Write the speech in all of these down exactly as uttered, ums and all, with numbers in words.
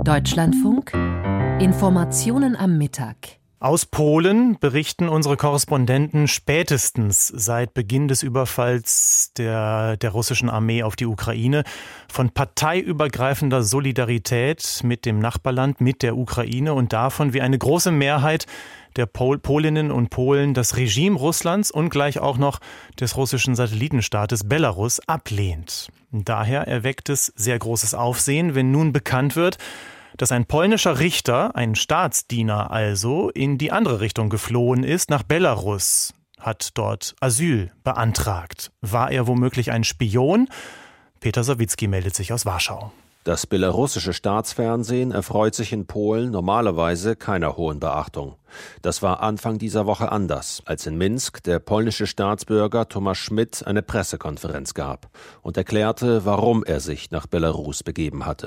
Deutschlandfunk Informationen am Mittag. Aus Polen berichten unsere Korrespondenten spätestens seit Beginn des Überfalls der, der russischen Armee auf die Ukraine von parteiübergreifender Solidarität mit dem Nachbarland, mit der Ukraine und davon, wie eine große Mehrheit der Pol- Polinnen und Polen das Regime Russlands und gleich auch noch des russischen Satellitenstaates Belarus ablehnt. Daher erweckt es sehr großes Aufsehen, wenn nun bekannt wird, dass ein polnischer Richter, ein Staatsdiener also, in die andere Richtung geflohen ist, nach Belarus, hat dort Asyl beantragt. War er womöglich ein Spion? Peter Sawicki meldet sich aus Warschau. Das belarussische Staatsfernsehen erfreut sich in Polen normalerweise keiner hohen Beachtung. Das war Anfang dieser Woche anders, als in Minsk der polnische Staatsbürger Tomasz Schmidt eine Pressekonferenz gab und erklärte, warum er sich nach Belarus begeben hatte.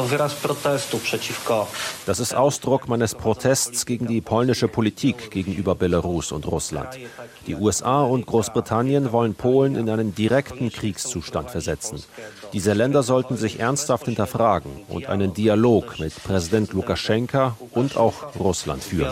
Das ist Ausdruck meines Protests gegen die polnische Politik gegenüber Belarus und Russland. Die U S A und Großbritannien wollen Polen in einen direkten Kriegszustand versetzen. Diese Länder sollten sich ernsthaft hinterfragen und einen Dialog mit Präsident Lukaschenka und auch Russland führen.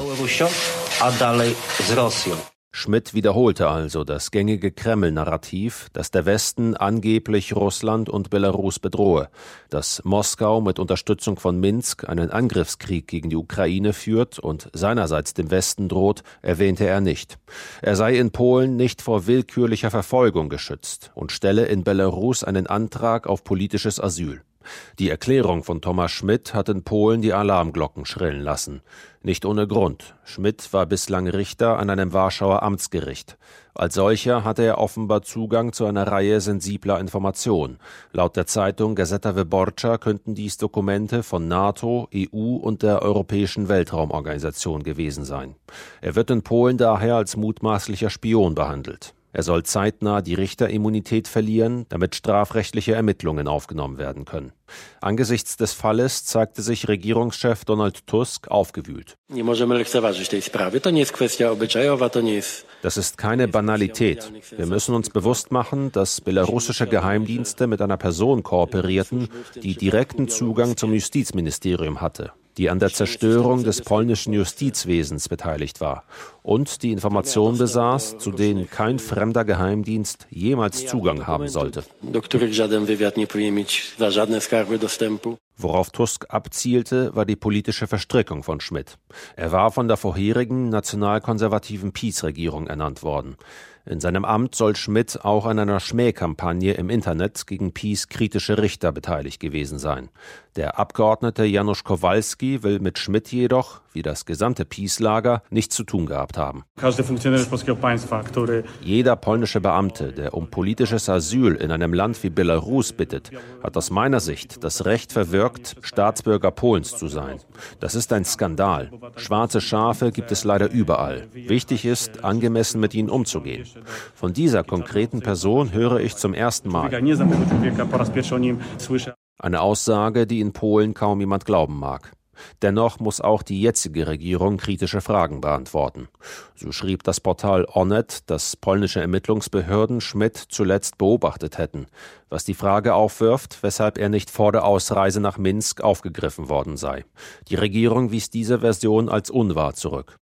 Schmidt wiederholte also das gängige Kreml-Narrativ, dass der Westen angeblich Russland und Belarus bedrohe, dass Moskau mit Unterstützung von Minsk einen Angriffskrieg gegen die Ukraine führt und seinerseits dem Westen droht, erwähnte er nicht. Er sei in Polen nicht vor willkürlicher Verfolgung geschützt und stelle in Belarus einen Antrag auf politisches Asyl. Die Erklärung von Tomasz Schmidt hat in Polen die Alarmglocken schrillen lassen. Nicht ohne Grund. Schmidt war bislang Richter an einem Warschauer Amtsgericht. Als solcher hatte er offenbar Zugang zu einer Reihe sensibler Informationen. Laut der Zeitung Gazeta Wyborcza könnten dies Dokumente von NATO, E U und der Europäischen Weltraumorganisation gewesen sein. Er wird in Polen daher als mutmaßlicher Spion behandelt. Er soll zeitnah die Richterimmunität verlieren, damit strafrechtliche Ermittlungen aufgenommen werden können. Angesichts des Falles zeigte sich Regierungschef Donald Tusk aufgewühlt. Das ist keine Banalität. Wir müssen uns bewusst machen, dass belarussische Geheimdienste mit einer Person kooperierten, die direkten Zugang zum Justizministerium hatte, die an der Zerstörung des polnischen Justizwesens beteiligt war und die Informationen besaß, zu denen kein fremder Geheimdienst jemals Zugang haben sollte. Worauf Tusk abzielte, war die politische Verstrickung von Schmidt. Er war von der vorherigen nationalkonservativen PiS-Regierung ernannt worden. In seinem Amt soll Schmidt auch an einer Schmähkampagne im Internet gegen PiS-kritische Richter beteiligt gewesen sein. Der Abgeordnete Janusz Kowalski will mit Schmidt jedoch, wie das gesamte PiS-Lager, nichts zu tun gehabt haben. Jeder polnische Beamte, der um politisches Asyl in einem Land wie Belarus bittet, hat aus meiner Sicht das Recht verwirkt, Staatsbürger Polens zu sein. Das ist ein Skandal. Schwarze Schafe gibt es leider überall. Wichtig ist, angemessen mit ihnen umzugehen. Von dieser konkreten Person höre ich zum ersten Mal. Eine Aussage, die in Polen kaum jemand glauben mag. Dennoch muss auch die jetzige Regierung kritische Fragen beantworten. So schrieb das Portal Onet, dass polnische Ermittlungsbehörden Schmidt zuletzt beobachtet hätten, was die Frage aufwirft, weshalb er nicht vor der Ausreise nach Minsk aufgegriffen worden sei. Die Regierung wies diese Version als unwahr zurück.